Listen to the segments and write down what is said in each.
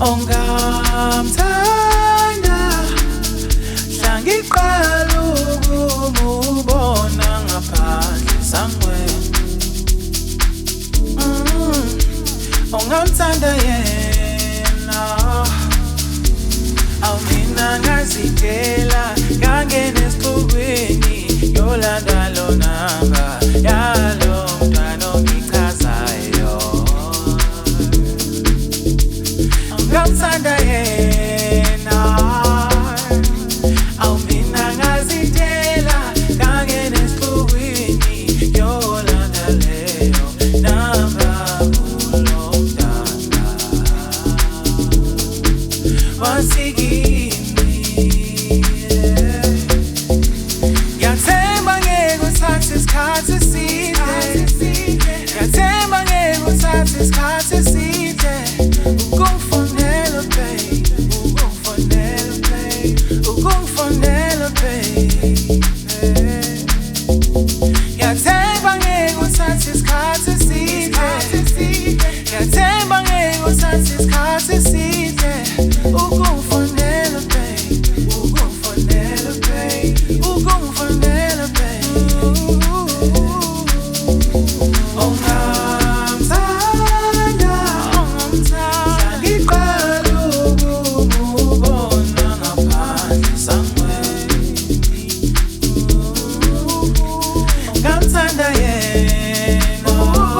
ongamthanda hlangiqala ukumubona ngaphandle somewhere ongamthanda yena awumina ngazidela ngangena esixukwini yolanda lonamba yalo mntwana ongichazayo ongamthanda yena awumina ngazidela ngangena esixukwini yolanda leyo namba kulomntwana wasikimi yathemba ngeke uthathe isikhathi eside yathemba ngeke uthathe isikhathi eside ukungifonela babe ukungifonela babe ukungifonela babe yathemba ngeke uthathe isikhathi eside yathemba ngeke uthathe isikhathi eside ukungifonela babe ukungifonela babe ukungifonela babe ongamthanda ngiqala ukumubona ngaphandle somewhere ongamthanda yena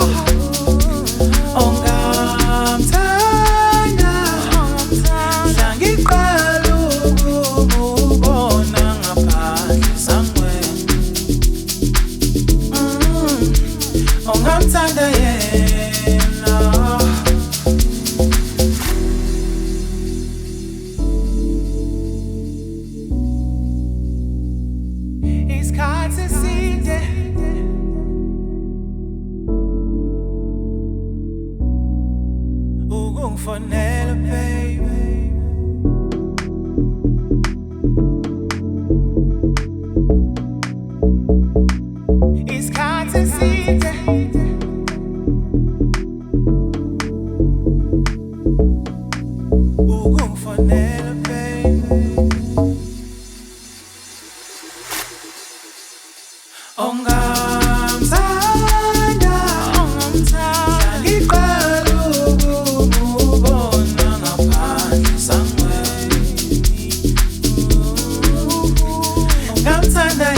ongamthanda hlangiqala ukumubona ngaphandle somewhere ongamthanda yena isikhathi eside ukungifonela baby isikhathi eside ukungifonela baby ongamthanda ngiqala ukumubona ngaphandle somewhere ongamthanda